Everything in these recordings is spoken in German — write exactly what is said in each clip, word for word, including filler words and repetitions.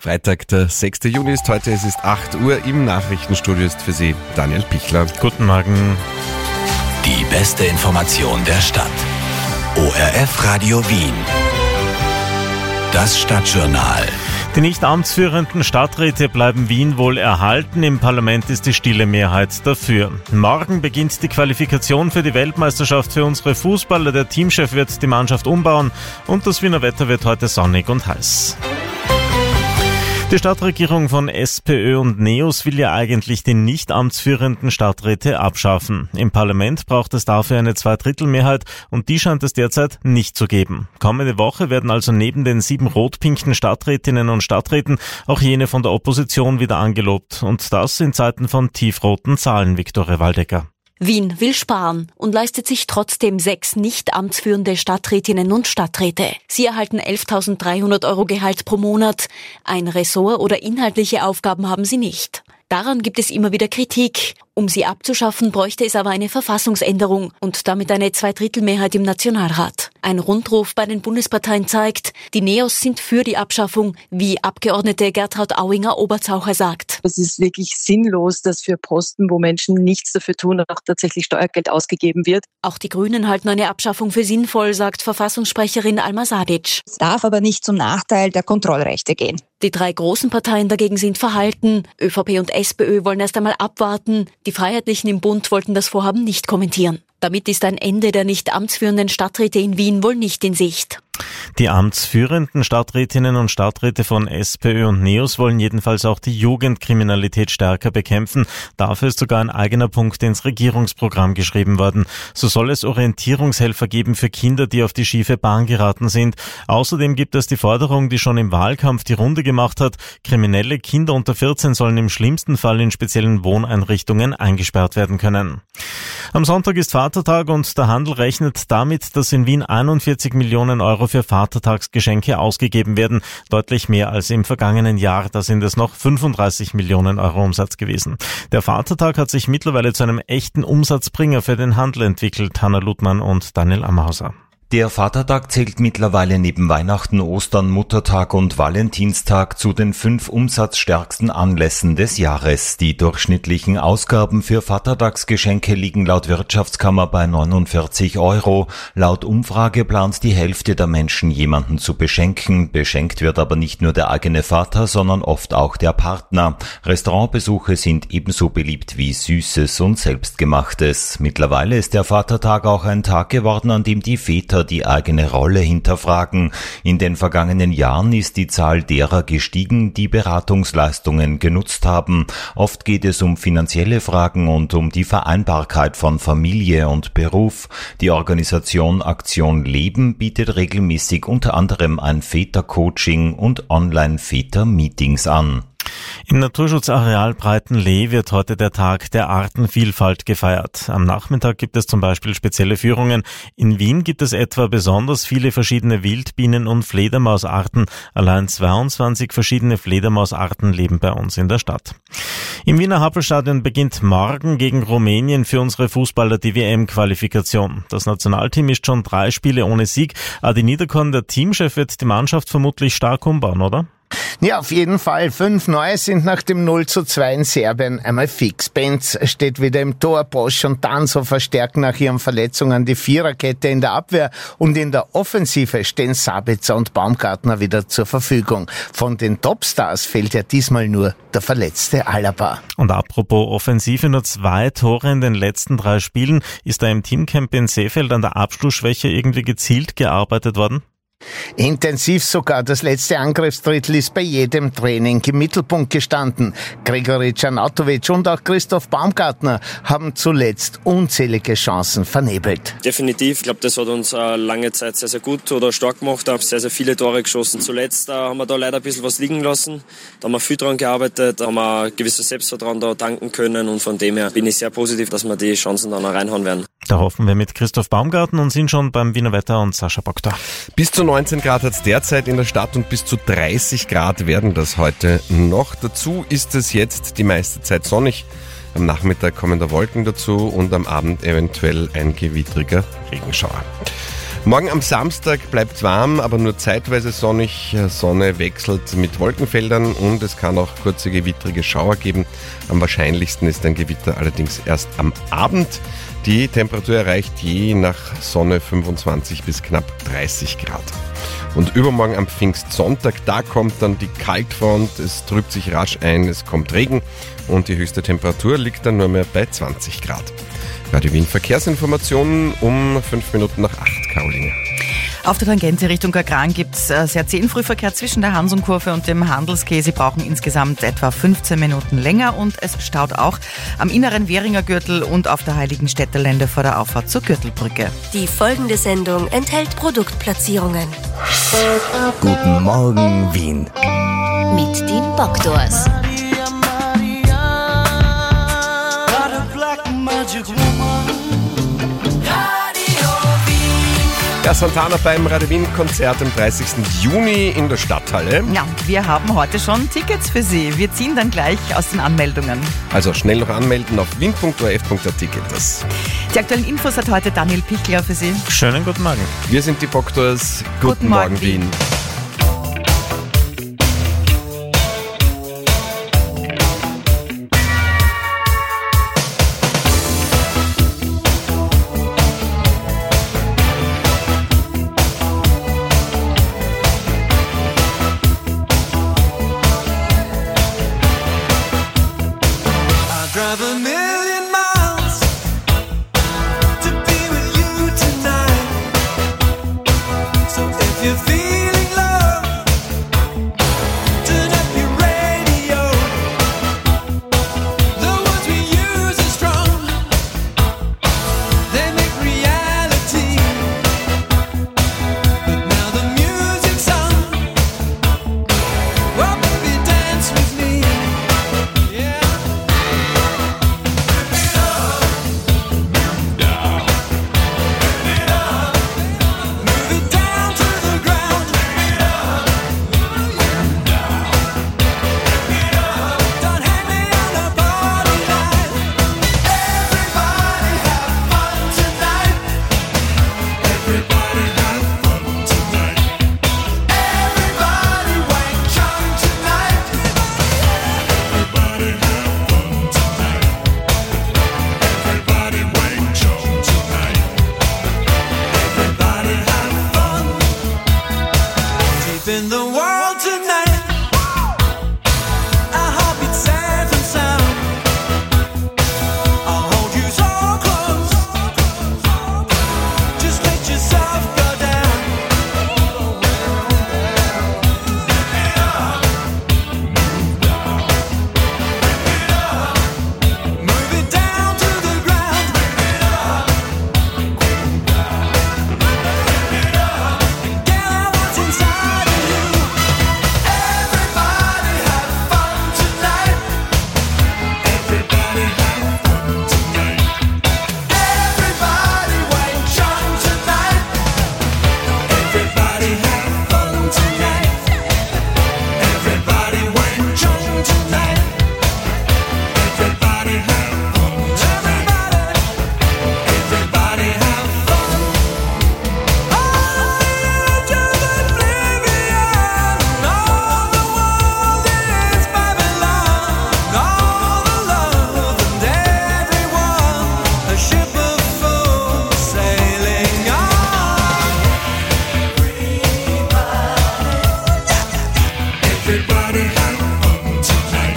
Freitag, der sechster Juni ist heute, es ist acht Uhr, im Nachrichtenstudio ist für Sie Daniel Pichler. Guten Morgen. Die beste Information der Stadt. O R F Radio Wien. Das Stadtjournal. Die nicht amtsführenden Stadträte bleiben Wien wohl erhalten. Im Parlament ist die stille Mehrheit dafür. Morgen beginnt die Qualifikation für die Weltmeisterschaft für unsere Fußballer. Der Teamchef wird die Mannschaft umbauen und das Wiener Wetter wird heute sonnig und heiß. Die Stadtregierung von SPÖ und NEOS will ja eigentlich die nicht amtsführenden Stadträte abschaffen. Im Parlament braucht es dafür eine Zweidrittelmehrheit und die scheint es derzeit nicht zu geben. Kommende Woche werden also neben den sieben rot-pinken Stadträtinnen und Stadträten auch jene von der Opposition wieder angelobt. Und das in Zeiten von tiefroten Zahlen, Viktoria Waldecker. Wien will sparen und leistet sich trotzdem sechs nicht amtsführende Stadträtinnen und Stadträte. Sie erhalten elftausenddreihundert Euro Gehalt pro Monat. Ein Ressort oder inhaltliche Aufgaben haben sie nicht. Daran gibt es immer wieder Kritik. Um sie abzuschaffen, bräuchte es aber eine Verfassungsänderung und damit eine Zweidrittelmehrheit im Nationalrat. Ein Rundruf bei den Bundesparteien zeigt, die NEOS sind für die Abschaffung, wie Abgeordnete Gertraud Auinger-Oberzaucher sagt. Es ist wirklich sinnlos, dass für Posten, wo Menschen nichts dafür tun, auch tatsächlich Steuergeld ausgegeben wird. Auch die Grünen halten eine Abschaffung für sinnvoll, sagt Verfassungssprecherin Alma Sadic. Es darf aber nicht zum Nachteil der Kontrollrechte gehen. Die drei großen Parteien dagegen sind verhalten. ÖVP und SPÖ wollen erst einmal abwarten. Die Freiheitlichen im Bund wollten das Vorhaben nicht kommentieren. Damit ist ein Ende der nicht amtsführenden Stadträte in Wien wohl nicht in Sicht. Die amtsführenden Stadträtinnen und Stadträte von SPÖ und NEOS wollen jedenfalls auch die Jugendkriminalität stärker bekämpfen. Dafür ist sogar ein eigener Punkt ins Regierungsprogramm geschrieben worden. So soll es Orientierungshelfer geben für Kinder, die auf die schiefe Bahn geraten sind. Außerdem gibt es die Forderung, die schon im Wahlkampf die Runde gemacht hat. Kriminelle Kinder unter vierzehn sollen im schlimmsten Fall in speziellen Wohneinrichtungen eingesperrt werden können. Am Sonntag ist Vatertag und der Handel rechnet damit, dass in Wien einundvierzig Millionen Euro für Vatertagsgeschenke ausgegeben werden. Deutlich mehr als im vergangenen Jahr. Da sind es noch fünfunddreißig Millionen Euro Umsatz gewesen. Der Vatertag hat sich mittlerweile zu einem echten Umsatzbringer für den Handel entwickelt. Hanna Ludmann und Daniel Amhauser. Der Vatertag zählt mittlerweile neben Weihnachten, Ostern, Muttertag und Valentinstag zu den fünf umsatzstärksten Anlässen des Jahres. Die durchschnittlichen Ausgaben für Vatertagsgeschenke liegen laut Wirtschaftskammer bei neunundvierzig Euro. Laut Umfrage plant die Hälfte der Menschen, jemanden zu beschenken. Beschenkt wird aber nicht nur der eigene Vater, sondern oft auch der Partner. Restaurantbesuche sind ebenso beliebt wie Süßes und Selbstgemachtes. Mittlerweile ist der Vatertag auch ein Tag geworden, an dem die Väter die eigene Rolle hinterfragen. In den vergangenen Jahren ist die Zahl derer gestiegen, die Beratungsleistungen genutzt haben. Oft geht es um finanzielle Fragen und um die Vereinbarkeit von Familie und Beruf. Die Organisation Aktion Leben bietet regelmäßig unter anderem ein Vätercoaching und Online-Väter-Meetings an. Im Naturschutzareal Breitenlee wird heute der Tag der Artenvielfalt gefeiert. Am Nachmittag gibt es zum Beispiel spezielle Führungen. In Wien gibt es etwa besonders viele verschiedene Wildbienen- und Fledermausarten. Allein zweiundzwanzig verschiedene Fledermausarten leben bei uns in der Stadt. Im Wiener Happelstadion beginnt morgen gegen Rumänien für unsere Fußballer die W M-Qualifikation. Das Nationalteam ist schon drei Spiele ohne Sieg. Adi Niederkorn, der Teamchef, wird die Mannschaft vermutlich stark umbauen, oder? Ja, auf jeden Fall. Fünf Neue sind nach dem null zu zwei in Serbien einmal fix. Benz steht wieder im Tor, Bosch und Danso verstärken nach ihren Verletzungen die Viererkette in der Abwehr und in der Offensive stehen Sabitzer und Baumgartner wieder zur Verfügung. Von den Topstars fehlt ja diesmal nur der verletzte Alaba. Und apropos Offensive, nur zwei Tore in den letzten drei Spielen. Ist da im Teamcamp in Seefeld an der Abschlussschwäche irgendwie gezielt gearbeitet worden? Intensiv sogar. Das letzte Angriffsdrittel ist bei jedem Training im Mittelpunkt gestanden. Gregory Czernatovic und auch Christoph Baumgartner haben zuletzt unzählige Chancen vernebelt. Definitiv. Ich glaube, das hat uns äh, lange Zeit sehr, sehr gut oder stark gemacht. Da haben sehr, sehr viele Tore geschossen. Zuletzt äh, haben wir da leider ein bisschen was liegen lassen. Da haben wir viel dran gearbeitet, da haben wir ein gewisses Selbstvertrauen da tanken können und von dem her bin ich sehr positiv, dass wir die Chancen dann auch reinhauen werden. Da hoffen wir mit Christoph Baumgarten und sind schon beim Wiener Wetter und Sascha Bock da. Bis zu neunzehn Grad hat es derzeit in der Stadt und bis zu dreißig Grad werden das heute noch. Dazu ist es jetzt die meiste Zeit sonnig. Am Nachmittag kommen da Wolken dazu und am Abend eventuell ein gewittriger Regenschauer. Morgen am Samstag bleibt es warm, aber nur zeitweise sonnig. Sonne wechselt mit Wolkenfeldern und es kann auch kurze gewittrige Schauer geben. Am wahrscheinlichsten ist ein Gewitter allerdings erst am Abend. Die Temperatur erreicht je nach Sonne fünfundzwanzig bis knapp dreißig Grad. Und übermorgen am Pfingstsonntag, da kommt dann die Kaltfront, es trübt sich rasch ein, es kommt Regen und die höchste Temperatur liegt dann nur mehr bei zwanzig Grad. Radio Wien Verkehrsinformationen um fünf Minuten nach acht, Caroline. Auf der Tangente Richtung Gagran gibt es sehr zähen Frühverkehr zwischen der Hansum-Kurve und dem Handelsquai. Sie brauchen insgesamt etwa fünfzehn Minuten länger und es staut auch am inneren Währinger Gürtel und auf der Heiligenstädter-Lände vor der Auffahrt zur Gürtelbrücke. Die folgende Sendung enthält Produktplatzierungen. Guten Morgen, Wien. Mit den Bocktors. Ja, Santana beim Radio Wien Konzert am dreißigsten Juni in der Stadthalle. Ja, wir haben heute schon Tickets für Sie. Wir ziehen dann gleich aus den Anmeldungen. Also schnell noch anmelden auf wien punkt o r f punkt a t geht das. Die aktuellen Infos hat heute Daniel Pichler für Sie. Schönen guten Morgen. Wir sind die Bocktors. Guten, guten Morgen, Morgen Wien. Wien. Drive a million miles to be with you tonight. So if you're feeling love, turn up your radio. The words we use are strong, they make reality. But now the music's on. Well, baby, dance with me. Yeah. In the world tonight, our heartbeat safe and sound. I'll hold you so close, just let yourself go down. Move it down to the ground. Get out what's inside of you. Everybody have fun tonight. Everybody have fun tonight. Everybody Wang Chung tonight. Everybody have fun tonight. Everybody Wang Chung tonight. Everybody have fun tonight. Everybody, everybody have fun. Oh, to oblivion. All the world is Babylon. All the love and everyone. A ship of fools sailing on. Everybody have fun tonight.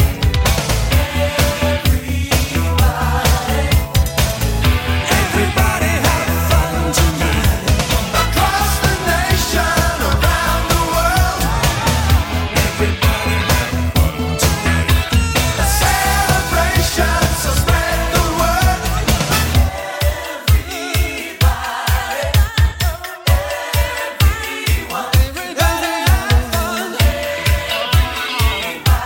Everybody have fun tonight. Across the nation, around the world. Everybody have fun tonight. A celebration, so spread the word. Everybody, everyone, everybody have fun.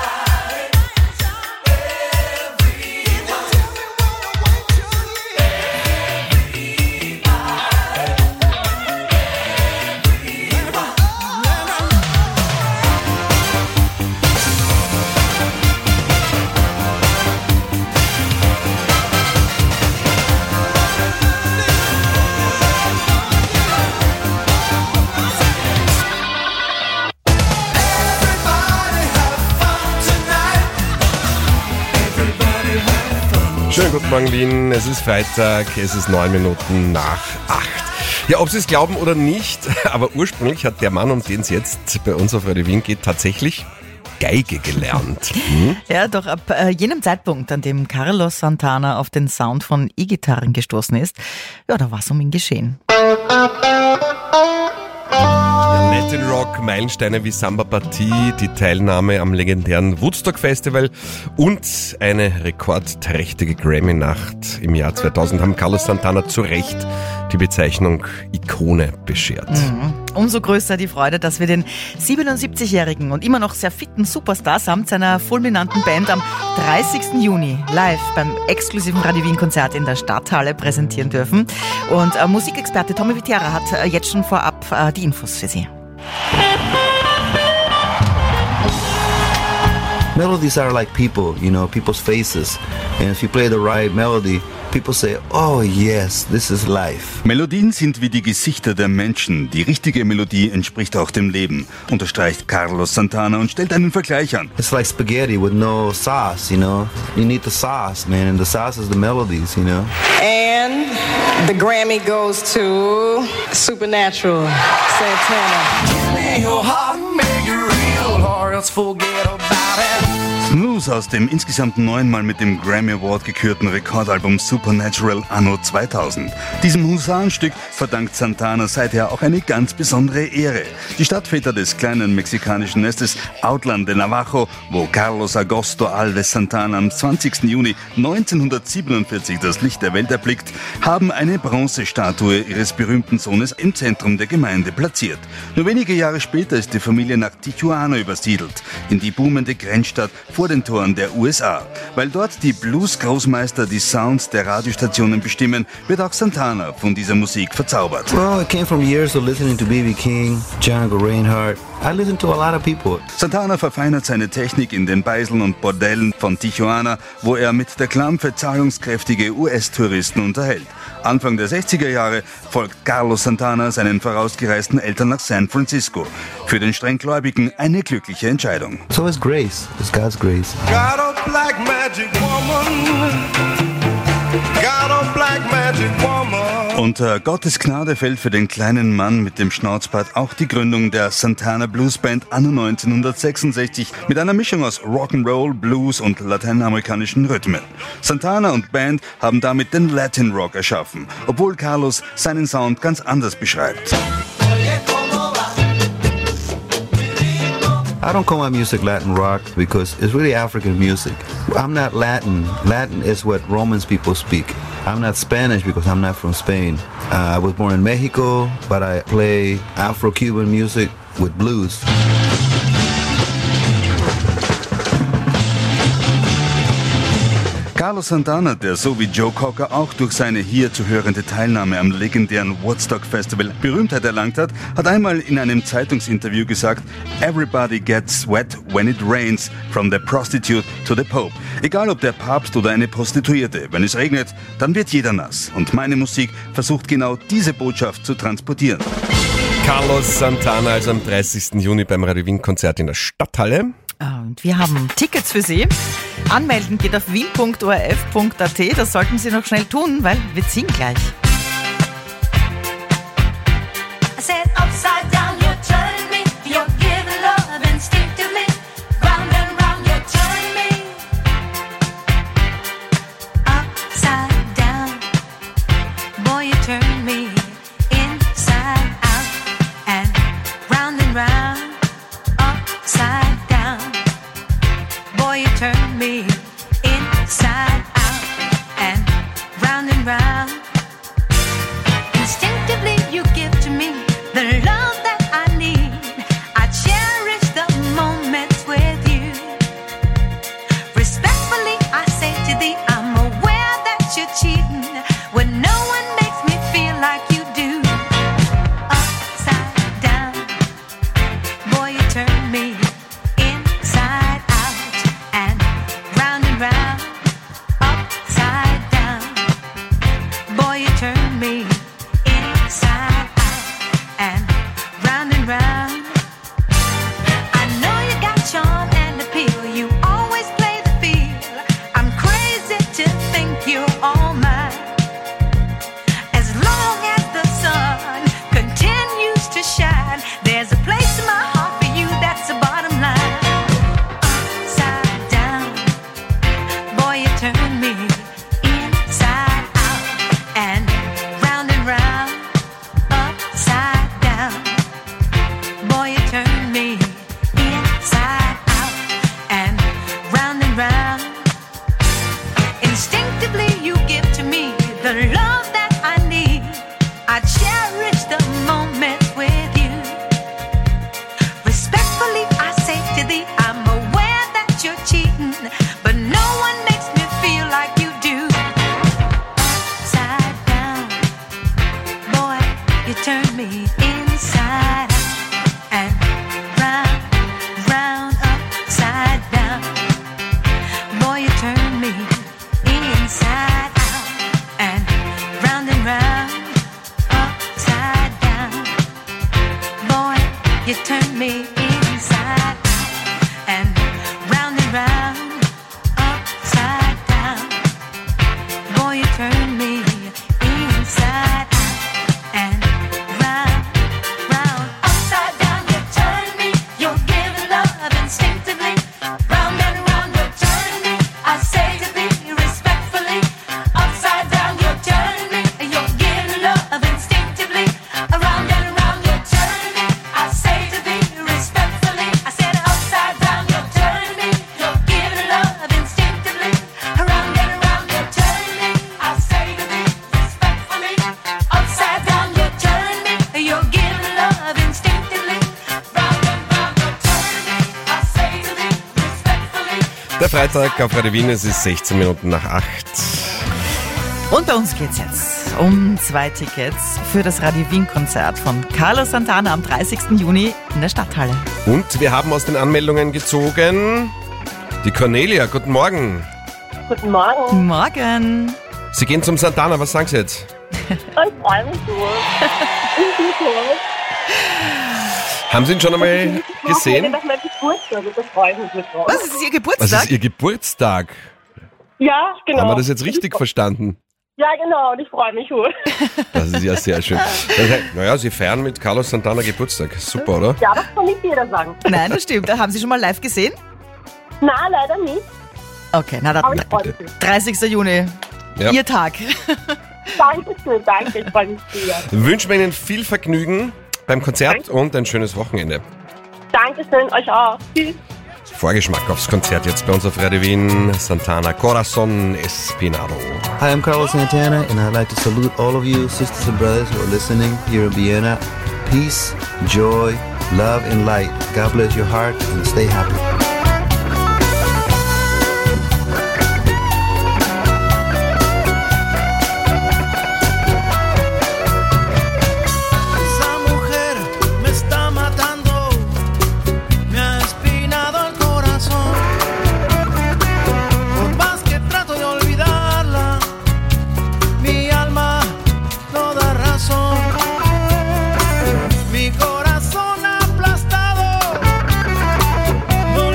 Schönen guten Morgen Wien, es ist Freitag, es ist neun Minuten nach acht. Ja, ob Sie es glauben oder nicht, aber ursprünglich hat der Mann, um den es jetzt bei uns auf Radio Wien geht, tatsächlich Geige gelernt. Hm? Ja, doch ab äh, jenem Zeitpunkt, an dem Carlos Santana auf den Sound von E-Gitarren gestoßen ist, ja, da war es um ihn geschehen. Latin Rock, Meilensteine wie Samba Partie, die Teilnahme am legendären Woodstock Festival und eine rekordträchtige Grammy-Nacht im Jahr zweitausend haben Carlos Santana zu Recht die Bezeichnung Ikone beschert. Mhm. Umso größer die Freude, dass wir den siebenundsiebzigjährigen und immer noch sehr fitten Superstar samt seiner fulminanten Band am dreißigsten Juni live beim exklusiven Radio Wien Konzert in der Stadthalle präsentieren dürfen. Und äh, Musikexperte Tommy Viterra hat äh, jetzt schon vorab äh, die Infos für Sie. Melodies are like people, you know, people's faces. And if you play the right melody, people say, oh yes, this is life. Melodien sind wie die Gesichter der Menschen. Die richtige Melodie entspricht auch dem Leben, unterstreicht Carlos Santana und stellt einen Vergleich an. It's like spaghetti with no sauce, you know. You need the sauce, man, and the sauce is the melodies, you know. And the Grammy goes to Supernatural, Santana. Give me your heart and make it real, or else forget about it. Smooth aus dem insgesamt neunmal mit dem Grammy Award gekürten Rekordalbum Supernatural Anno zweitausend. Diesem Husarenstück verdankt Santana seither auch eine ganz besondere Ehre. Die Stadtväter des kleinen mexikanischen Nestes Outland de Navajo, wo Carlos Augusto Alves Santana am zwanzigsten Juni neunzehnhundertsiebenundvierzig das Licht der Welt erblickt, haben eine Bronzestatue ihres berühmten Sohnes im Zentrum der Gemeinde platziert. Nur wenige Jahre später ist die Familie nach Tijuana übersiedelt, in die boomende Grenzstadt vor den Toren der U S A. Weil dort die Blues-Großmeister die Sounds der Radiostationen bestimmen, wird auch Santana von dieser Musik verzaubert. Well, it came from years of listening to B B King, Django Reinhardt. I listen to a lot of people. Santana verfeinert seine Technik in den Beiseln und Bordellen von Tijuana, wo er mit der Klampfe zahlungskräftige U S-Touristen unterhält. Anfang der sechziger Jahre folgt Carlos Santana seinen vorausgereisten Eltern nach San Francisco. Für den Strenggläubigen eine glückliche Entscheidung. So it's grace. It's God's grace. Got a black magic woman. Got a black magic woman. Unter Gottes Gnade fällt für den kleinen Mann mit dem Schnauzbart auch die Gründung der Santana Blues Band anno neunzehnhundertsechsundsechzig mit einer Mischung aus Rock'n'Roll, Blues und lateinamerikanischen Rhythmen. Santana und Band haben damit den Latin Rock erschaffen, obwohl Carlos seinen Sound ganz anders beschreibt. I don't call my music Latin rock because it's really African music. I'm not Latin. Latin is what Romans people speak. I'm not Spanish because I'm not from Spain. Uh, I was born in Mexico, but I play Afro-Cuban music with blues. Carlos Santana, der so wie Joe Cocker auch durch seine hier zu hörende Teilnahme am legendären Woodstock Festival Berühmtheit erlangt hat, hat einmal in einem Zeitungsinterview gesagt, "Everybody gets wet when it rains, from the prostitute to the Pope." Egal ob der Papst oder eine Prostituierte, wenn es regnet, dann wird jeder nass. Und meine Musik versucht genau diese Botschaft zu transportieren. Carlos Santana also am dreißigsten Juni beim Radio Wien Konzert in der Stadthalle. Und wir haben Tickets für Sie. Anmelden geht auf wien punkt o r f punkt a t. Das sollten Sie noch schnell tun, weil wir ziehen gleich. Turn me inside out and round and round. Instinctively you give to me the love that I need. I cherish the moments with you. Respectfully I say to thee, I'm aware that you're cheating when no one makes me feel like you do. Upside down, boy you turn me inside out and round and round, upside down. Der Freitag auf Radio Wien, es ist sechzehn Minuten nach acht. Und bei uns geht's jetzt um zwei Tickets für das Radio Wien Konzert von Carlos Santana am dreißigsten Juni in der Stadthalle. Und wir haben aus den Anmeldungen gezogen die Cornelia. Guten Morgen. Guten Morgen. Guten Morgen. Sie gehen zum Santana, was sagen Sie jetzt? Ich freue mich so. Haben Sie ihn schon einmal gesehen? Das ist mein Geburtstag, das freue ich mich drauf. Was, ist Ihr Geburtstag? Was ist Ihr Geburtstag? Ja, genau. Haben wir das jetzt richtig verstanden? Ja, genau, und ich freue mich wohl. Das ist ja sehr schön. Naja, Sie feiern mit Carlos Santana Geburtstag. Super, oder? Ja, das kann nicht jeder sagen. Nein, das stimmt. Haben Sie schon mal live gesehen? Nein, leider nicht. Okay, na dann. Aber ich freue mich. dreißigsten Juni, Ja. Ihr Tag. Dankeschön, danke, ich freue mich sehr. Wünschen wir Ihnen viel Vergnügen beim Konzert und ein schönes Wochenende. Dankeschön, euch auch. Tschüss. Vorgeschmack aufs Konzert jetzt bei uns auf Radio Wien. Santana, Corazon Espinado. Hi, I'm Carlos Santana, and I'd like to salute all of you, sisters and brothers who are listening here in Vienna. Peace, joy, love, and light. God bless your heart and stay happy. Esa mujer me está matando, me ha espinado el corazón. Por más que trato de olvidarla, mi alma no da razón. Mi corazón aplastado no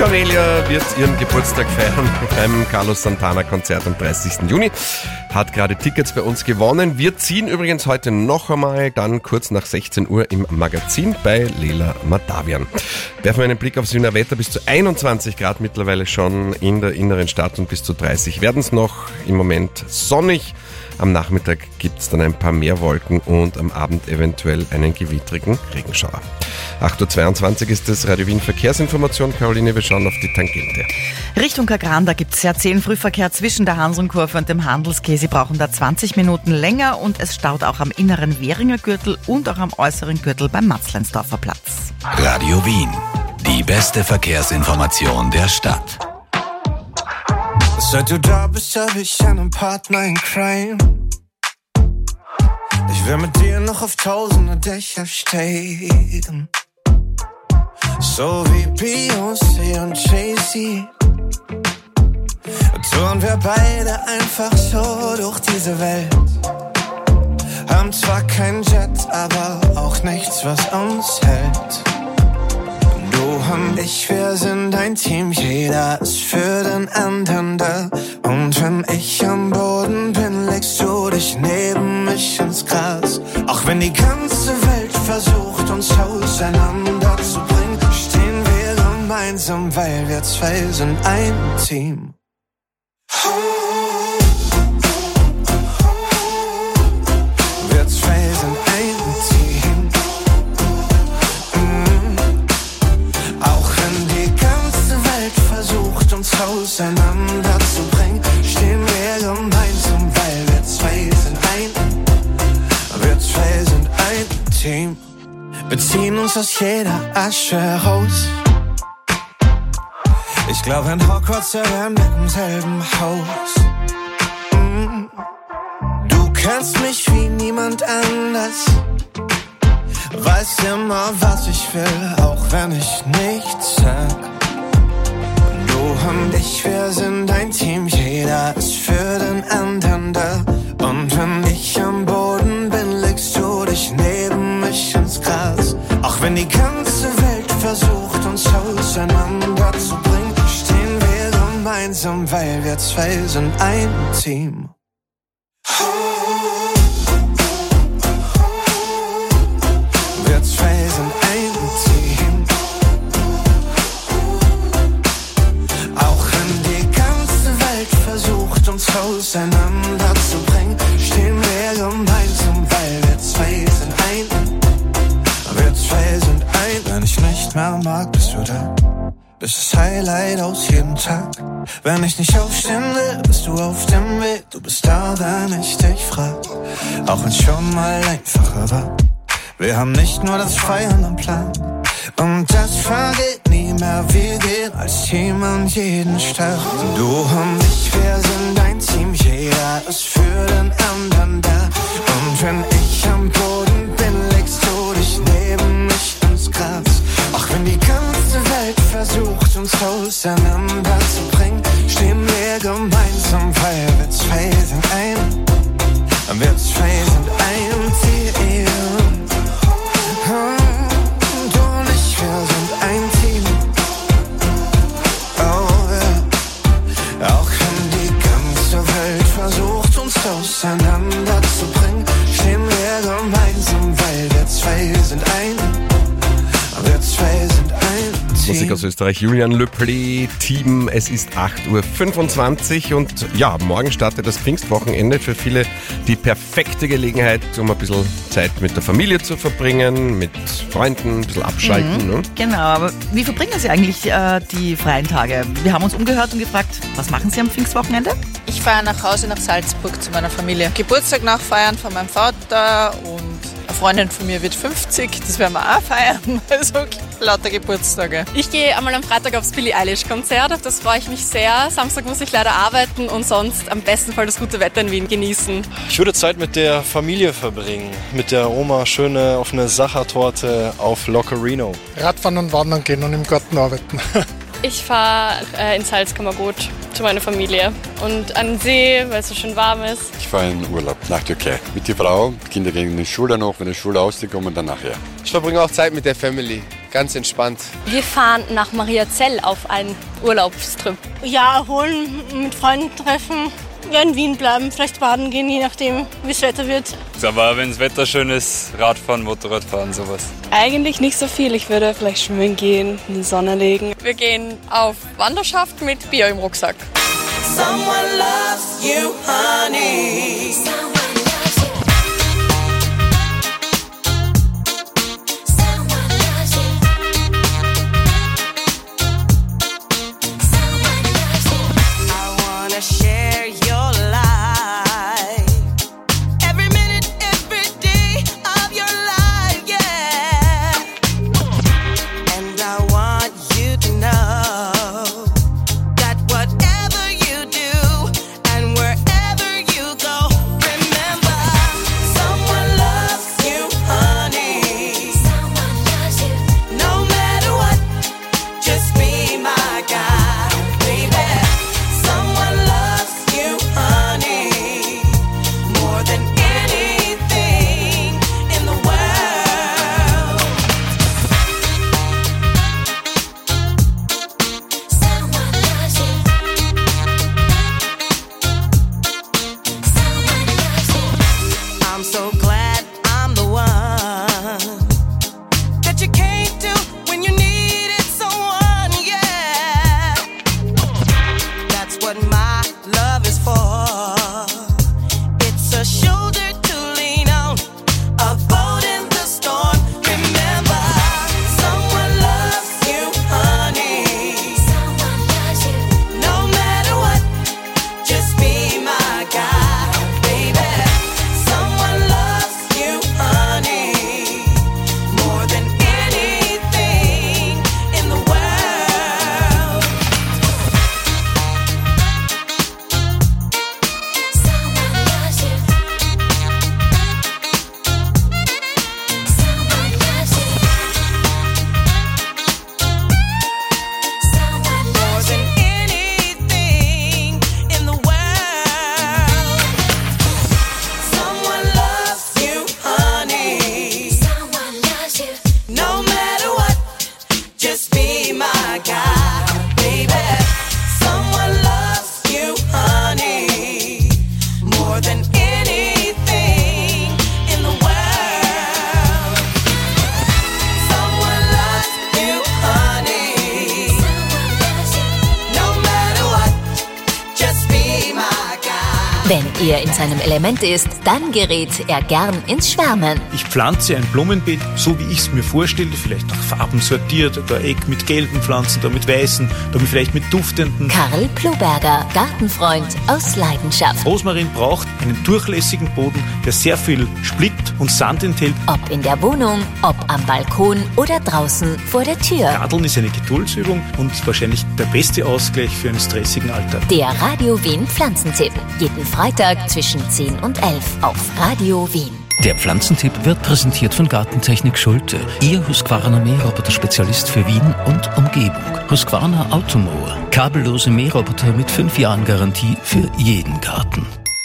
Cornelia wird ihren Geburtstag feiern beim Carlos Santana Konzert am dreißigsten Juni. Hat gerade Tickets bei uns gewonnen. Wir ziehen übrigens heute noch einmal, dann kurz nach sechzehn Uhr im Magazin bei Lela Madavian. Werfen wir einen Blick aufs Wiener Wetter. Bis zu einundzwanzig Grad mittlerweile schon in der inneren Stadt und bis zu dreißig werden es noch. Im Moment sonnig. Am Nachmittag gibt es dann ein paar mehr Wolken und am Abend eventuell einen gewittrigen Regenschauer. acht Uhr zweiundzwanzig ist das Radio Wien Verkehrsinformation. Caroline, wir schauen auf die Tangente. Richtung Kagran, da gibt es sehr zähen Frühverkehr zwischen der Hansonkurve und dem Handelsquai. Sie brauchen da zwanzig Minuten länger und es staut auch am inneren Währinger Gürtel und auch am äußeren Gürtel beim Matzleinsdorfer Platz. Radio Wien, die beste Verkehrsinformation der Stadt. Seit du da bist, hab ich einen Partner in Crime. Ich will mit dir noch auf tausende Dächer steigen. So wie Beyoncé und Jay-Z. Touren wir beide einfach so durch diese Welt. Haben zwar kein Jet, aber auch nichts, was uns hält. Du und ich, wir sind ein Team, jeder ist für den anderen da. Und wenn ich am Boden bin, legst du dich neben mich ins Gras. Auch wenn die ganze Welt versucht, uns auseinanderzubringen, stehen wir gemeinsam, weil wir zwei sind ein Team. Wir zwei sind ein Team. Auch wenn die ganze Welt versucht, uns auseinanderzubringen, stehen wir gemeinsam, weil wir zwei sind ein. Wir zwei sind ein Team. Wir ziehen uns aus jeder Asche raus. Ich glaube, in Hogwarts wären wir im selben Haus. Du kennst mich wie niemand anders. Weißt immer, was ich will, auch wenn ich nichts sag. Du und ich, wir sind ein Team, jeder ist für den anderen da. Und wenn ich am Boden bin, legst du dich neben mich ins Gras. Auch wenn die ganze Welt versucht, uns auseinanderzubringen, stehen wir gemeinsam, weil wir zwei sind ein Team. Wir zwei sind ein Team. Auch wenn die ganze Welt versucht, uns auseinanderzubringen, stehen wir gemeinsam, weil wir zwei sind ein. Wir zwei sind ein. Wenn ich nicht mehr mag, bist du da. Bist das Highlight aus jedem Tag. Wenn ich nicht aufstehen will, bist du auf dem Weg. Du bist da, wenn ich dich frag. Auch wenn's schon mal einfacher war. Wir haben nicht nur das Feiern am Plan. Und das vergeht nie mehr. Wir gehen als Team an jeden Start. Du und ich, wir sind ein Team. Jeder ist für den anderen da. Und wenn ich am Boden bin, legst du dich neben mich ins Gras. Auch wenn die ganze Welt versucht, uns auseinanderzubringen, stehen wir gemeinsam, weil wir zwei sind ein. Wir zwei sind ein Team. Du und ich, wir sind ein Team. Oh yeah. Auch wenn die ganze Welt versucht, uns auseinanderzubringen, stehen wir gemeinsam, weil wir zwei sind ein. Wir zwei sind ein Team. Musik aus Österreich, Julian Löppli, Team. Es ist acht Uhr fünfundzwanzig und ja, morgen startet das Pfingstwochenende. Für viele die perfekte Gelegenheit, um ein bisschen Zeit mit der Familie zu verbringen, mit Freunden, ein bisschen abschalten. Mhm, ne? Genau, aber wie verbringen Sie eigentlich äh, die freien Tage? Wir haben uns umgehört und gefragt, was machen Sie am Pfingstwochenende? Ich fahre nach Hause nach Salzburg zu meiner Familie. Geburtstag nachfeiern von meinem Vater und eine Freundin von mir wird fünfzig, das werden wir auch feiern. Also lauter Geburtstage. Ich gehe einmal am Freitag aufs Billie Eilish Konzert, auf das freue ich mich sehr. Samstag muss ich leider arbeiten und sonst am besten Fall das gute Wetter in Wien genießen. Ich würde Zeit mit der Familie verbringen, mit der Oma schöne auf eine Sachertorte auf Lockerino. Radfahren und wandern gehen und im Garten arbeiten. Ich fahre äh, ins Salzkammergut zu meiner Familie und an den See, weil es so schön warm ist. Ich fahre in Urlaub nach Türkei mit der Frau. Die Kinder gehen in die Schule noch, wenn die Schule ausgeht, kommen dann nachher. Ich verbringe auch Zeit mit der Family. Ganz entspannt. Wir fahren nach Mariazell auf einen Urlaubstrip. Ja, erholen, mit Freunden treffen, ja, in Wien bleiben, vielleicht baden gehen, je nachdem, wie das Wetter wird. Aber wenn das Wetter schön ist, Radfahren, Motorradfahren, sowas. Eigentlich nicht so viel. Ich würde vielleicht schwimmen gehen, in die Sonne legen. Wir gehen auf Wanderschaft mit Bier im Rucksack. Someone loves you, honey. Share your life. Every minute, every day of your life, yeah. And I want you to know that whatever you do and wherever you go, remember, someone loves you, honey. Someone loves you. No matter what, just be my guy, baby. Someone loves you, honey, more than anything in the world. Someone loves you. Someone loves you. I'm so glad I'm the one that you came to when you needed someone, yeah. That's what my love is for. It's a shoulder to lean on, a boat in the storm. Remember, someone loves you, honey. Someone loves you. No matter what, just be my guy, baby. Someone loves you, honey, more than anything in the world. Someone loves you. Someone loves you. Someone more than anything in the world. Someone loves you, honey. Someone loves you. No matter what, just be my guy, baby. Someone loves you, honey, more than anything in the world. Someone loves you, honey. Someone loves you. No matter what, just be my guy. Wenn er in seinem Element ist, dann gerät er gern ins Schwärmen. Ich pflanze ein Blumenbeet, so wie ich es mir vorstelle, vielleicht nach Farben sortiert, da Eck mit gelben Pflanzen, da mit weißen, da vielleicht mit duftenden. Karl Ploberger, Gartenfreund aus Leidenschaft. Rosmarin braucht einen durchlässigen Boden, der sehr viel Splitt und Sand enthält. Ob in der Wohnung, ob am Balkon oder draußen vor der Tür. Garteln ist eine Geduldsübung und wahrscheinlich der beste Ausgleich für einen stressigen Alltag. Der Radio Wien Pflanzentipp. Jeden Freitag zwischen zehn und elf auf Radio Wien. Der Pflanzentipp wird präsentiert von Gartentechnik Schulte, Ihr Husqvarna Mähroboter-Spezialist für Wien und Umgebung. Husqvarna Automower, kabellose Mähroboter mit fünf Jahren Garantie für jeden Garten.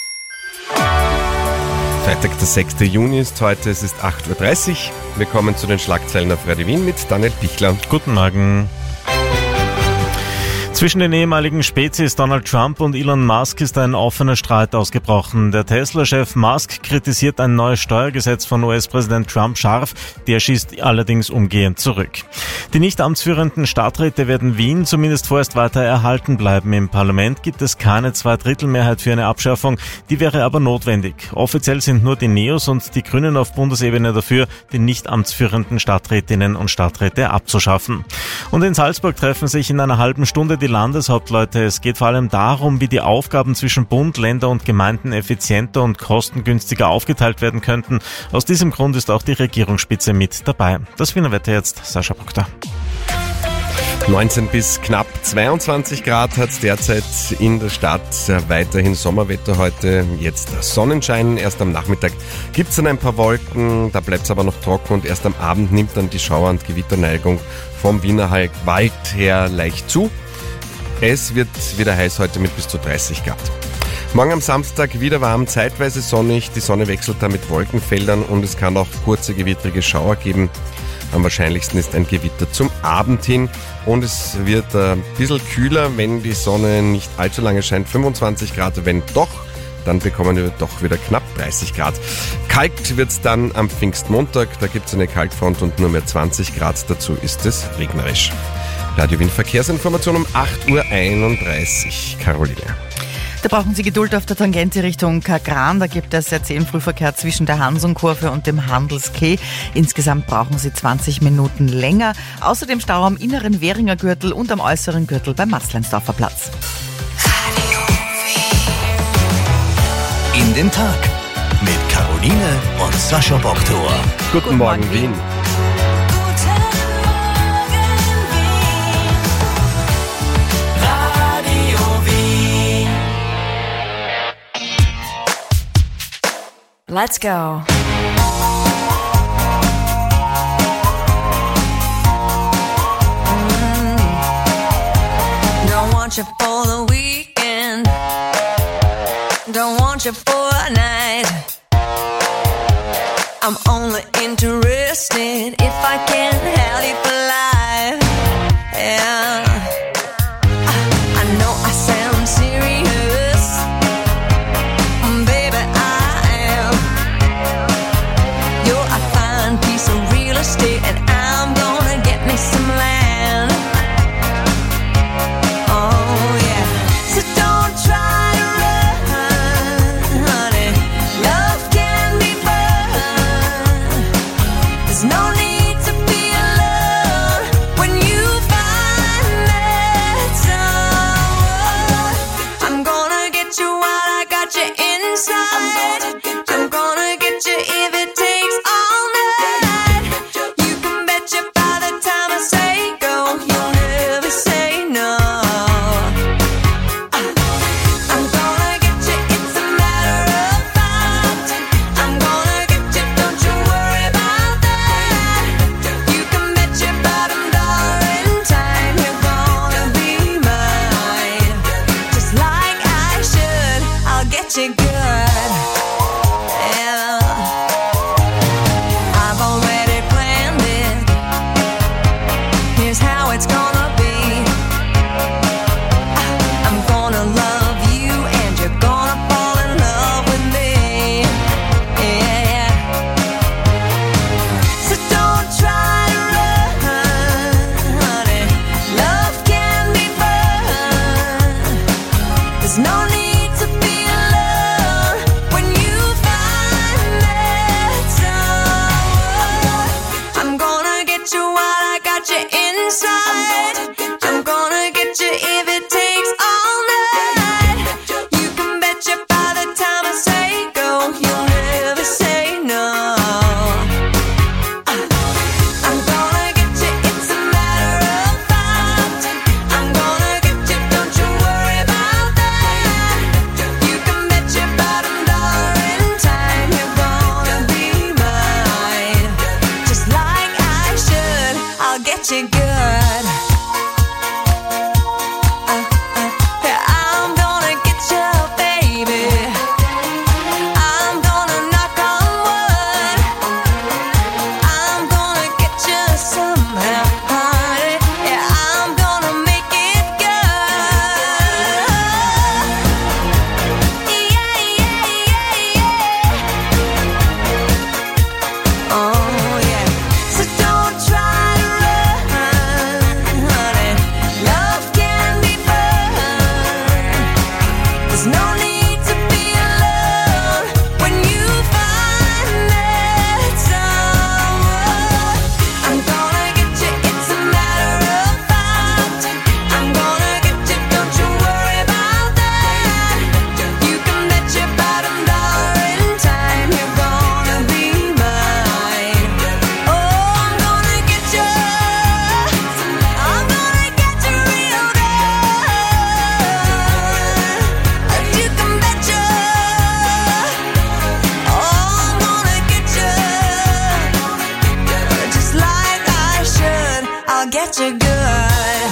Freitag, der sechster Juni ist heute, es ist acht Uhr dreißig. Wir kommen zu den Schlagzeilen auf Radio Wien mit Daniel Pichler. Guten Morgen. Zwischen den ehemaligen Spezies Donald Trump und Elon Musk ist ein offener Streit ausgebrochen. Der Tesla-Chef Musk kritisiert ein neues Steuergesetz von U S-Präsident Trump scharf, der schießt allerdings umgehend zurück. Die nicht amtsführenden Stadträte werden Wien zumindest vorerst weiter erhalten bleiben. Im Parlament gibt es keine Zweidrittelmehrheit für eine Abschaffung, die wäre aber notwendig. Offiziell sind nur die Neos und die Grünen auf Bundesebene dafür, die nicht amtsführenden Stadträtinnen und Stadträte abzuschaffen. Und in Salzburg treffen sich in einer halben Stunde die Landeshauptleute. Es geht vor allem darum, wie die Aufgaben zwischen Bund, Länder und Gemeinden effizienter und kostengünstiger aufgeteilt werden könnten. Aus diesem Grund ist auch die Regierungsspitze mit dabei. Das Wiener Wetter jetzt, Sascha Proctor. neunzehn bis knapp zweiundzwanzig Grad hat es derzeit in der Stadt. Weiterhin Sommerwetter heute. Jetzt Sonnenschein. Erst am Nachmittag gibt es dann ein paar Wolken. Da bleibt es aber noch trocken und erst am Abend nimmt dann die Schauer- und Gewitterneigung vom Wiener Wald her leicht zu. Es wird wieder heiß heute mit bis zu dreißig Grad. Morgen am Samstag wieder warm, zeitweise sonnig. Die Sonne wechselt da mit Wolkenfeldern und es kann auch kurze gewittrige Schauer geben. Am wahrscheinlichsten ist ein Gewitter zum Abend hin und es wird ein bisschen kühler, wenn die Sonne nicht allzu lange scheint. fünfundzwanzig Grad, wenn doch, dann bekommen wir doch wieder knapp dreißig Grad. Kalt wird es dann am Pfingstmontag, da gibt es eine Kaltfront und nur mehr zwanzig Grad, dazu ist es regnerisch. Radio Wien Verkehrsinformation um acht Uhr einunddreißig. Caroline. Da brauchen Sie Geduld auf der Tangente Richtung Kagran. Da gibt es sehr zähen Frühverkehr zwischen der Hansonkurve und dem Handelsquai. Insgesamt brauchen Sie zwanzig Minuten länger. Außerdem Stau am inneren Währinger Gürtel und am äußeren Gürtel beim Matzleinsdorfer Platz. In den Tag mit Caroline und Sascha Boktor. Guten, Guten Morgen, Morgen, Wien. Let's go. Mm. Don't want you for the weekend. Don't want you for a night. I'm only interested if I can have you for life. Yeah. I know I sound serious. And I'm gonna get me some land. Oh yeah. So don't try to run, honey. Love can be fun. There's no need to be alone when you find that someone. I'm gonna get you while I got you inside. I'm gonna get you if it takes all night. get you good.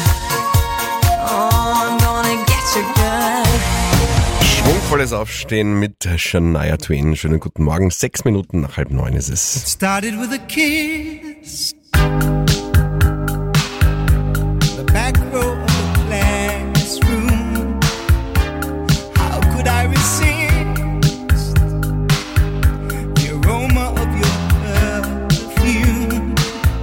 Oh, I'm gonna get you good. Schwungvolles Aufstehen mit Shania Twain. Schönen guten Morgen. Sechs Minuten nach halb neun ist es. It started with a kiss. The back row of the classroom. How could I resist the aroma of your perfume?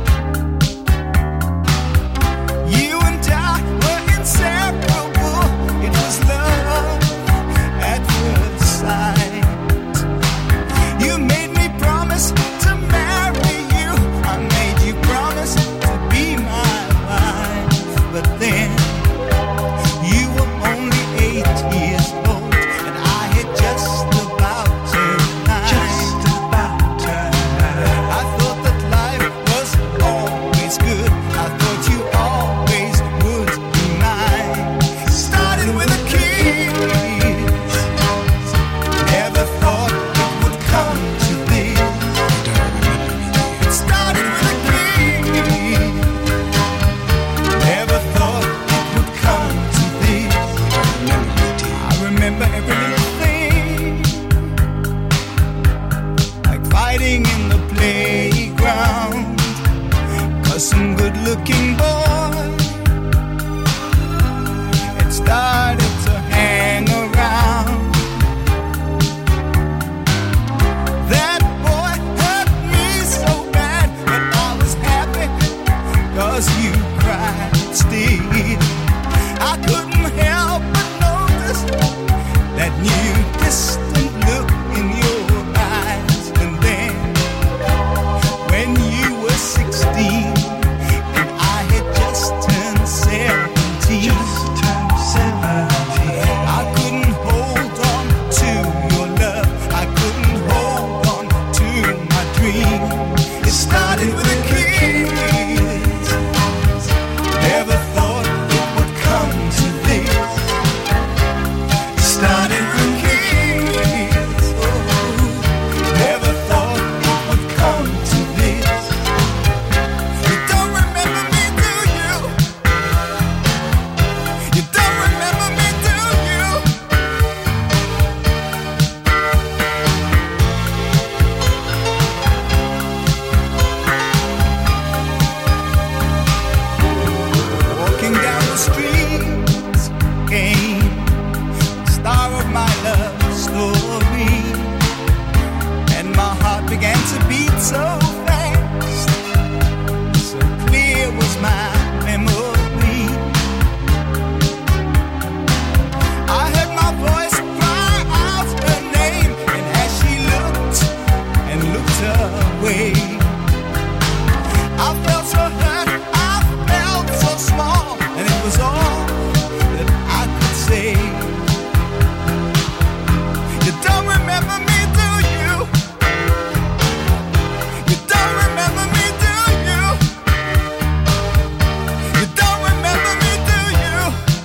You and I were inseparable. It was love at first sight. You made me promise to marry you. I made you promise to be my wife. But then you were only eight years old, and I had just about turned nine. Just about turned nine. I thought that life was always good. I thought you always would be mine. Started with a kiss. Never thought it would come to this. It started with a kiss. Never thought it would come to this. I remember every little thing, like fighting in the playground, 'cause some good-looking boy had started to hang around. That boy hurt me so bad, but I was happy 'cause you cried still. I couldn't help but notice that new distant look in your eyes. And then when you were sixteen and I had just turned seventeen, just turned seventeen, I couldn't hold on to your love. I couldn't hold on to my dream. It started with a kiss. Never thought it would come to this. It started with a kiss. Oh, never thought it would come to this. You don't remember me, do you? You don't remember me, do you? Walking down the streets came the star of my love story, and my heart began to beat so fast, so clear was my memory. I heard my voice cry out her name, and as she looked and looked away, I felt so hurt, I felt so small, and it was all that I could say. You don't remember me, do you? You don't remember me, do you? You don't remember me, do you?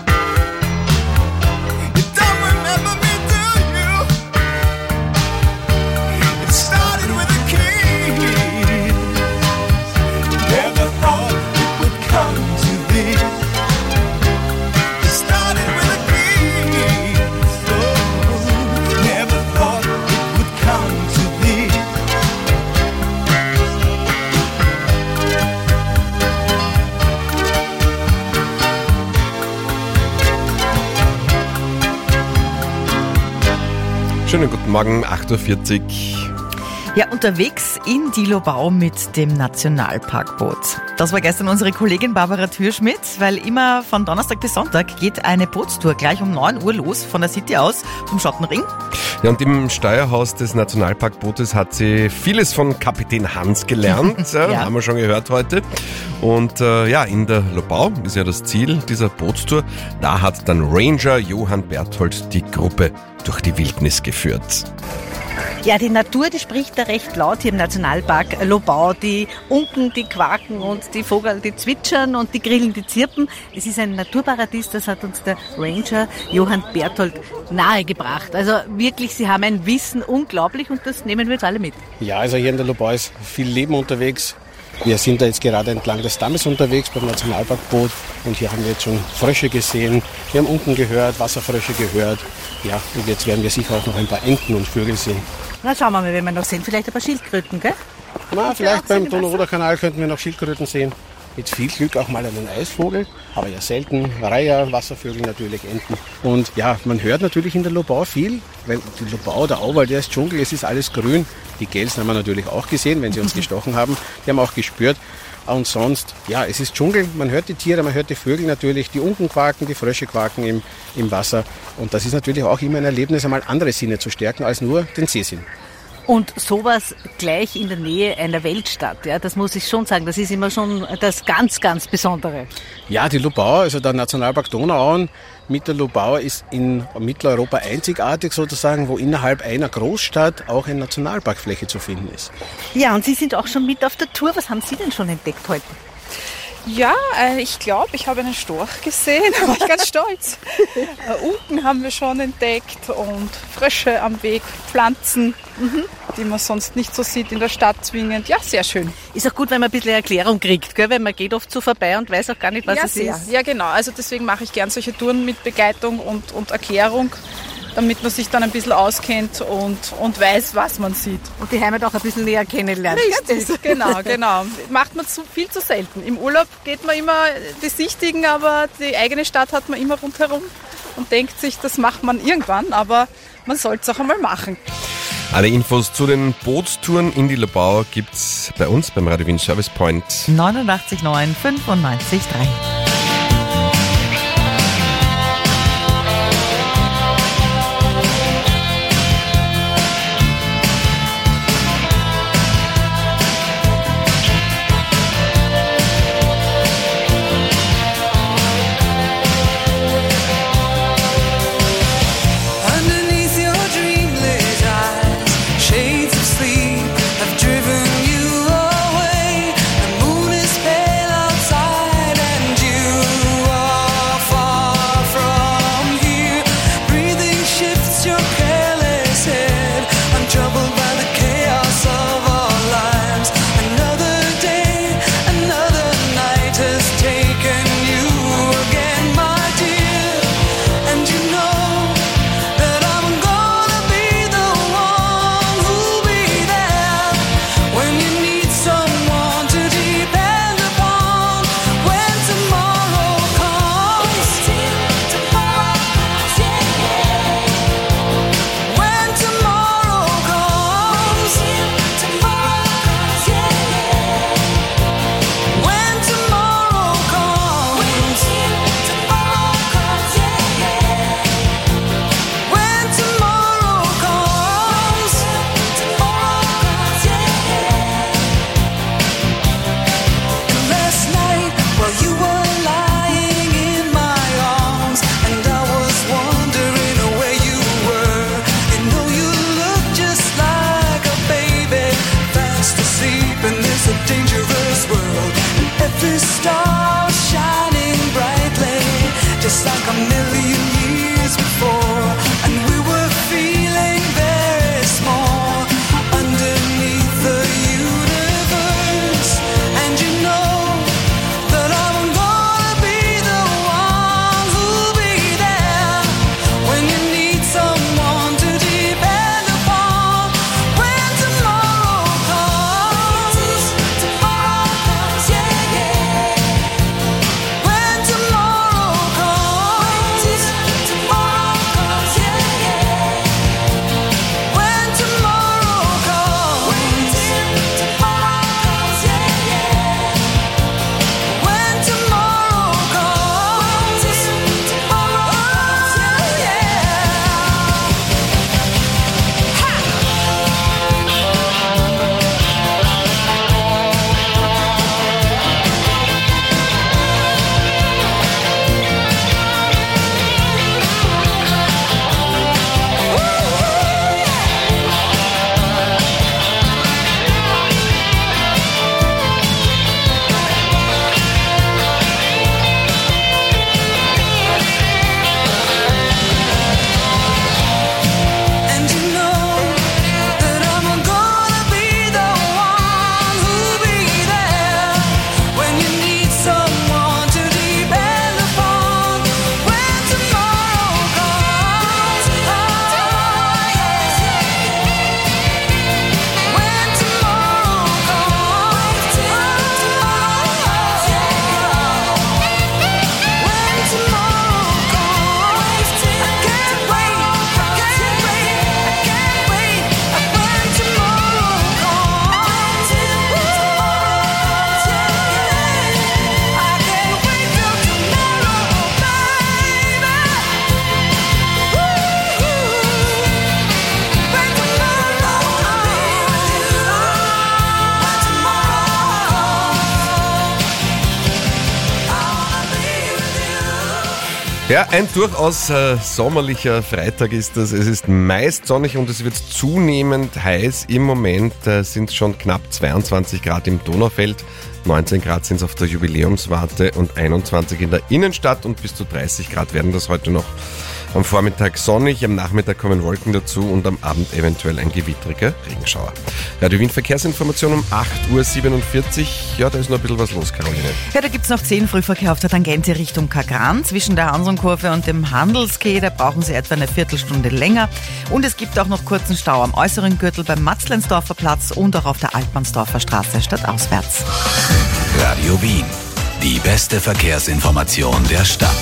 You don't remember me, do you? It started with a kiss. Never thought it would come to this. It started with a kiss. Oh, never thought it would come to this. Schönen guten Morgen, acht Uhr vierzig. Ja, unterwegs in die Lobau mit dem Nationalparkboot. Das war gestern unsere Kollegin Barbara Thürschmidt, weil immer von Donnerstag bis Sonntag geht eine Bootstour gleich um neun Uhr los von der City aus vom Schottenring. Ja, und im Steuerhaus des Nationalparkbootes hat sie vieles von Kapitän Hans gelernt, ja, Ja. haben wir schon gehört heute. Und äh, ja, in der Lobau ist ja das Ziel dieser Bootstour. Da hat dann Ranger Johann Berthold die Gruppe durch die Wildnis geführt. Ja, die Natur, die spricht da recht laut hier im Nationalpark Lobau. Die Unken, die quaken und die Vogel, die zwitschern und die Grillen, die zirpen. Es ist ein Naturparadies, das hat uns der Ranger Johann Berthold nahegebracht. Also wirklich, Sie haben ein Wissen, unglaublich, und das nehmen wir jetzt alle mit. Ja, also hier in der Lobau ist viel Leben unterwegs. Wir sind da jetzt gerade entlang des Dammes unterwegs beim Nationalparkboot und hier haben wir jetzt schon Frösche gesehen. Wir haben unten gehört, Wasserfrösche gehört. Ja, und jetzt werden wir sicher auch noch ein paar Enten und Vögel sehen. Na, schauen wir mal, wenn wir noch sehen. Vielleicht ein paar Schildkröten, gell? Na, vielleicht beim Donau-Oder-Kanal könnten wir noch Schildkröten sehen. Mit viel Glück auch mal einen Eisvogel, aber ja selten. Reiher, Wasservögel natürlich, Enten. Und ja, man hört natürlich in der Lobau viel, weil die Lobau, der Auwald, der ist Dschungel, es ist alles grün. Die Gelsen haben wir natürlich auch gesehen, wenn sie uns gestochen haben. Die haben auch gespürt. Und sonst, ja, es ist Dschungel, man hört die Tiere, man hört die Vögel natürlich, die Unken quaken, die Frösche quaken im, im Wasser. Und das ist natürlich auch immer ein Erlebnis, einmal andere Sinne zu stärken als nur den Sehsinn. Und sowas gleich in der Nähe einer Weltstadt, ja, das muss ich schon sagen, das ist immer schon das ganz, ganz Besondere. Ja, die Lobau, also der Nationalpark Donauauen mit der Lobau ist in Mitteleuropa einzigartig sozusagen, wo innerhalb einer Großstadt auch eine Nationalparkfläche zu finden ist. Ja, und Sie sind auch schon mit auf der Tour. Was haben Sie denn schon entdeckt heute? Ja, äh, ich glaube, ich habe einen Storch gesehen, da war ich ganz stolz. äh, Unken haben wir schon entdeckt und Frösche am Weg, Pflanzen, mhm. die man sonst nicht so sieht in der Stadt zwingend. Ja, sehr schön. Ist auch gut, wenn man ein bisschen Erklärung kriegt, gell? Weil man geht oft so vorbei und weiß auch gar nicht, was ja, es sehr. ist. Ja, genau. Also deswegen mache ich gern solche Touren mit Begleitung und, und Erklärung, damit man sich dann ein bisschen auskennt und, und weiß, was man sieht. Und die Heimat auch ein bisschen näher kennenlernt. Richtig, genau, genau. Macht man zu, viel zu selten. Im Urlaub geht man immer besichtigen, aber die eigene Stadt hat man immer rundherum und denkt sich, das macht man irgendwann, aber man soll es auch einmal machen. Alle Infos zu den Bootstouren in die Lobau gibt's bei uns beim Radio Wien Service Point. neunundachtzig neun fünfundneunzig drei. Driven you away. The moon is pale outside and you Ja, ein durchaus äh, sommerlicher Freitag ist das. Es ist meist sonnig und es wird zunehmend heiß. Im Moment äh, sind es schon knapp zweiundzwanzig Grad im Donaufeld, neunzehn Grad sind es auf der Jubiläumswarte und einundzwanzig in der Innenstadt und bis zu dreißig Grad werden das heute noch. Am Vormittag sonnig, am Nachmittag kommen Wolken dazu und am Abend eventuell ein gewittriger Regenschauer. Radio Wien Verkehrsinformation um acht Uhr siebenundvierzig. Ja, da ist noch ein bisschen was los, Caroline. Ja, da gibt es noch zehn Frühverkehr auf der Tangente Richtung Kagran zwischen der Hansonkurve und dem Handelsquai. Da brauchen Sie etwa eine Viertelstunde länger. Und es gibt auch noch kurzen Stau am äußeren Gürtel beim Maxlensdorfer Platz und auch auf der Altmannsdorfer Straße stadtauswärts. Radio Wien, die beste Verkehrsinformation der Stadt.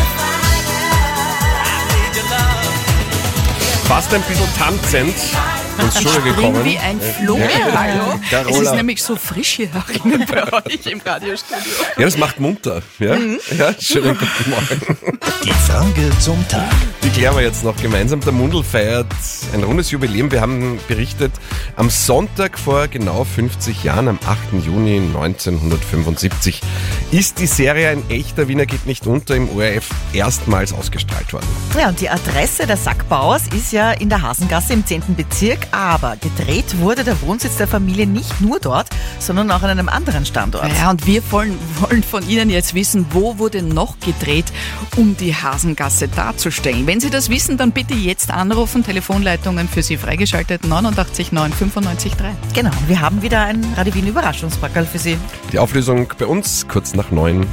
Fast ein bisschen tanzend. ins Schule Ich gekommen. spring wie ein Floh. Ja. Hallo. Carola. Es ist nämlich so frisch hier herinnen bei euch im Radiostudio. Ja, das macht munter. Ja, Mhm. ja schönen guten Morgen. Die Frage zum Tag. Die klären wir jetzt noch gemeinsam. Der Mundl feiert ein rundes Jubiläum. Wir haben berichtet, am Sonntag vor genau fünfzig Jahren, am achten Juni neunzehnhundertfünfundsiebzig, ist die Serie Ein echter Wiener geht nicht unter im O R F erstmals ausgestrahlt worden. Ja, und die Adresse der Sackbauers ist ja in der Hasengasse im zehnten Bezirk, aber gedreht wurde der Wohnsitz der Familie nicht nur dort, sondern auch an einem anderen Standort. Ja, und wir wollen, wollen von Ihnen jetzt wissen, wo wurde noch gedreht, um die Hasengasse darzustellen. Wenn Sie das wissen, dann bitte jetzt anrufen. Telefonleitungen für Sie freigeschaltet neunundachtzig neun fünfundneunzig drei. Genau, wir haben wieder ein Radio Wien Überraschungspackerl für Sie. Die Auflösung bei uns kurz nach neun.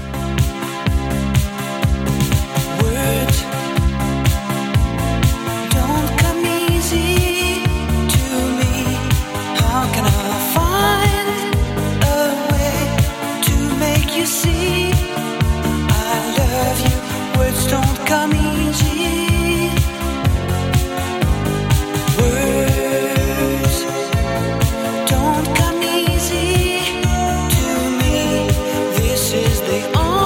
Don't come easy to me. This is the only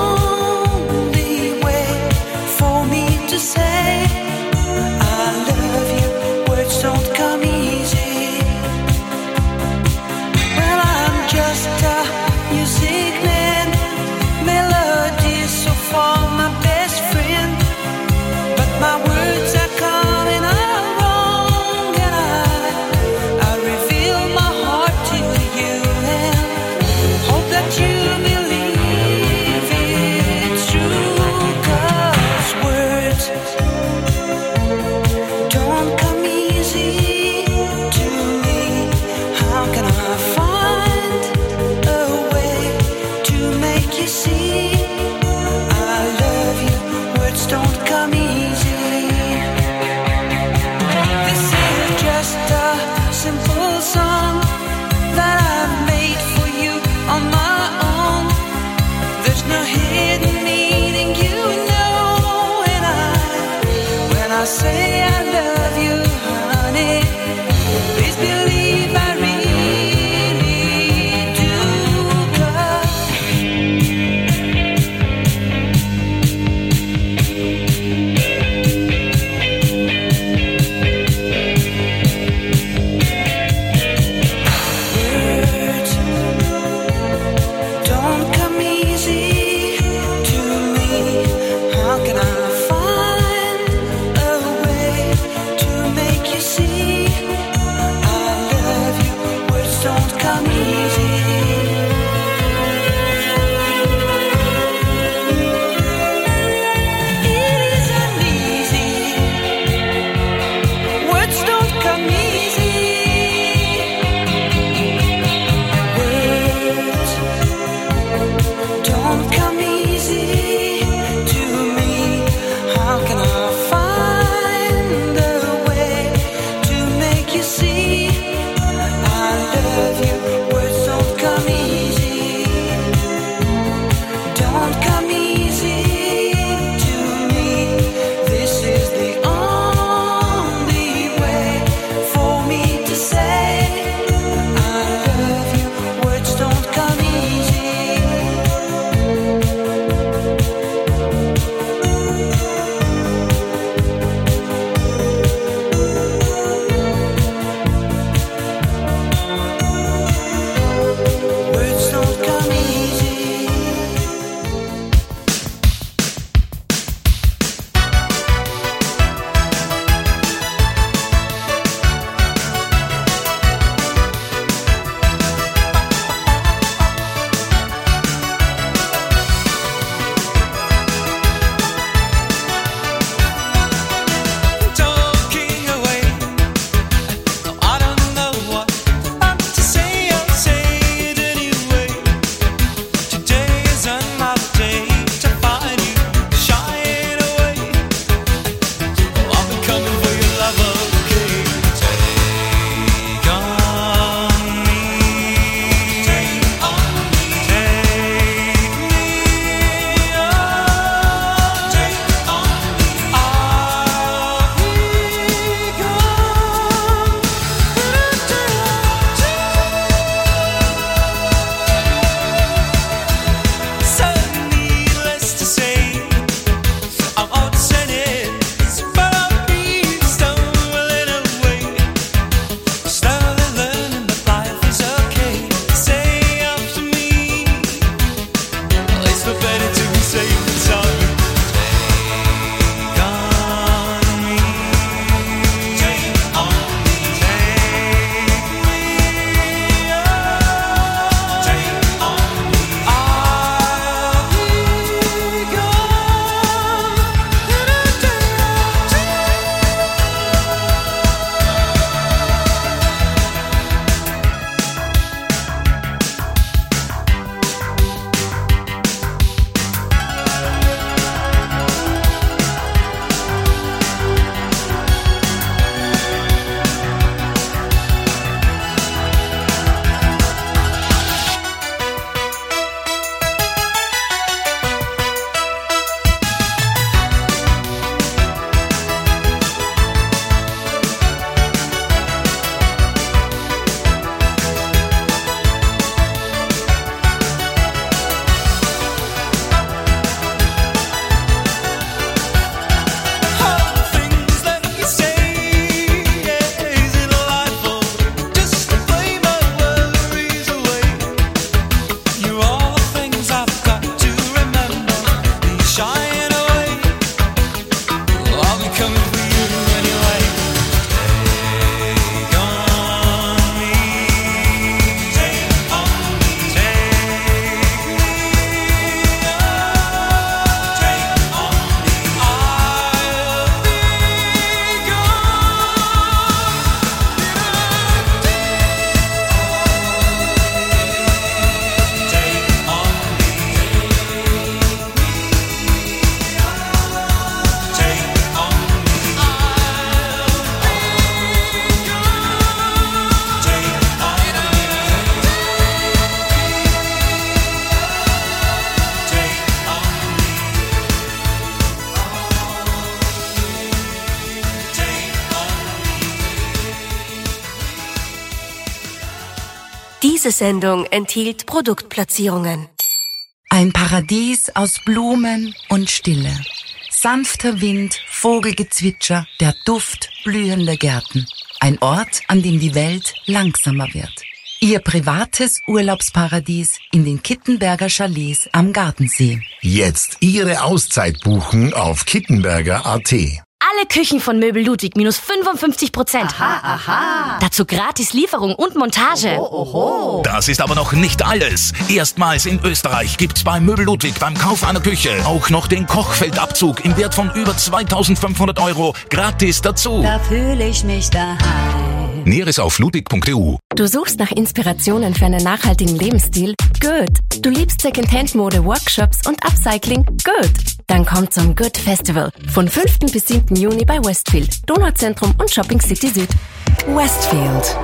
Diese Sendung enthielt Produktplatzierungen. Ein Paradies aus Blumen und Stille. Sanfter Wind, Vogelgezwitscher, der Duft blühender Gärten. Ein Ort, an dem die Welt langsamer wird. Ihr privates Urlaubsparadies in den Kittenberger Chalets am Gardasee. Jetzt Ihre Auszeit buchen auf kittenberger punkt at. Alle Küchen von Möbel Ludwig minus fünfundfünfzig Prozent. Aha, aha. Dazu gratis Lieferung und Montage. Oho, oho. Das ist aber noch nicht alles. Erstmals in Österreich gibt's bei Möbel Ludwig beim Kauf einer Küche auch noch den Kochfeldabzug im Wert von über zweitausendfünfhundert Euro gratis dazu. Da fühle ich mich daheim. Näheres auf ludwig punkt e u. Du suchst nach Inspirationen für einen nachhaltigen Lebensstil? Good. Du liebst Secondhand-Mode, Workshops und Upcycling? Good. Dann komm zum Good Festival von fünften bis siebten Juni bei Westfield, Donauzentrum und Shopping City Süd. Westfield.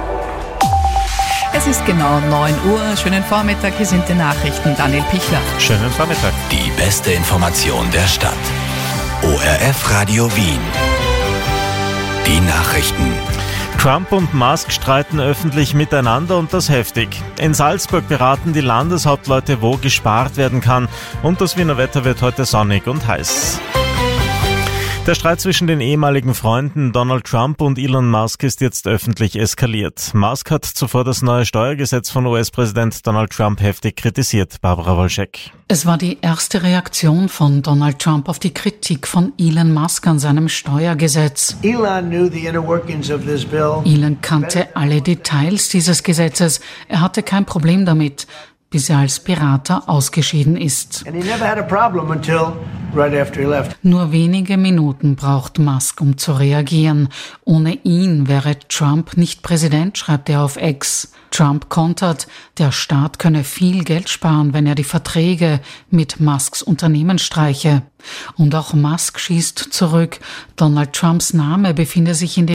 Es ist genau neun Uhr. Schönen Vormittag, hier sind die Nachrichten. Daniel Pichler. Schönen Vormittag. Die beste Information der Stadt. O R F Radio Wien. Die Nachrichten. Trump und Musk streiten öffentlich miteinander und das heftig. In Salzburg beraten die Landeshauptleute, wo gespart werden kann. Und das Wiener Wetter wird heute sonnig und heiß. Der Streit zwischen den ehemaligen Freunden Donald Trump und Elon Musk ist jetzt öffentlich eskaliert. Musk hat zuvor das neue Steuergesetz von U S-Präsident Donald Trump heftig kritisiert. Barbara Wolschek. Es war die erste Reaktion von Donald Trump auf die Kritik von Elon Musk an seinem Steuergesetz. Elon knew the inner workings of this bill. Elon kannte alle Details dieses Gesetzes. Er hatte kein Problem damit, bis er als Berater ausgeschieden ist. And he never had a problem until right after he left. Nur wenige Minuten braucht Musk, um zu reagieren. Ohne ihn wäre Trump nicht Präsident, schreibt er auf X. Trump kontert, der Staat könne viel Geld sparen, wenn er die Verträge mit Musks Unternehmen streiche. Und auch Musk schießt zurück. Donald Trumps Name befinde sich in den